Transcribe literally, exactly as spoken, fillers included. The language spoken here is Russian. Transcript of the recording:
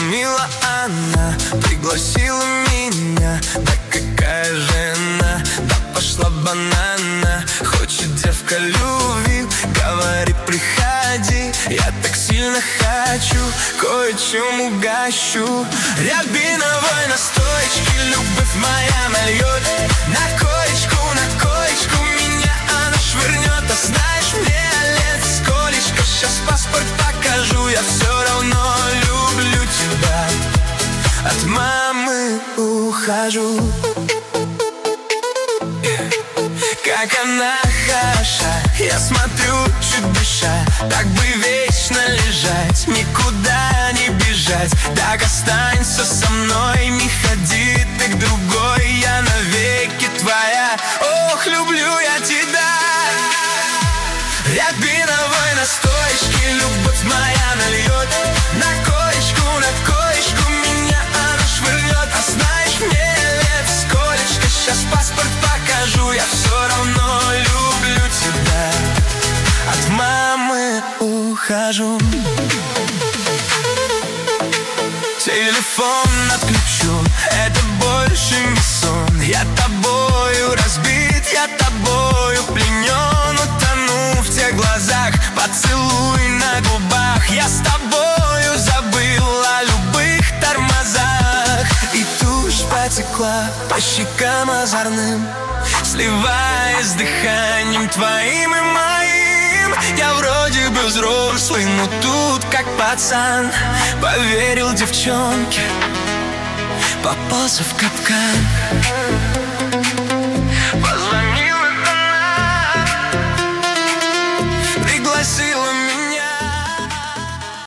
Звонила она, пригласила меня. Да какая же она, да пошла банана. Хочет девка любви, говорит приходи. Я так сильно хочу, кое-чем угощу. Рябиновой настоечки любовь моя нальет. На коечку, на коечку меня она швырнет. А знаешь, мне лет сколечко, сейчас паспорт покажу. Я все равно люблю тебя, от мамы ухожу. Как она хороша, я смотрю, чуть дыша. Так бы вечно лежать, никуда не бежать. Так останься со мной, не ходи ты к другой. Я навеки твоя, ох, люблю я тебя. Рябиновой настоечки любовь моя нальет. На коечку, на коечку меня она швырнет. А знаешь, мне лет сколечко, сейчас паспорт покажу. Я все равно люблю тебя, от мамы ухожу. Телефон отключен, это больше не сон. Я тобою разбит, я тобою пленен. Утону в тех глазах, поцелуй на губах. Я с тобою забыл о любых тормозах. И тушь потекла по щекам озорным, сливаясь с дыханием твоим и моим. Я вроде бы взрослый, но тут как пацан. Поверил девчонке, попался в капкан.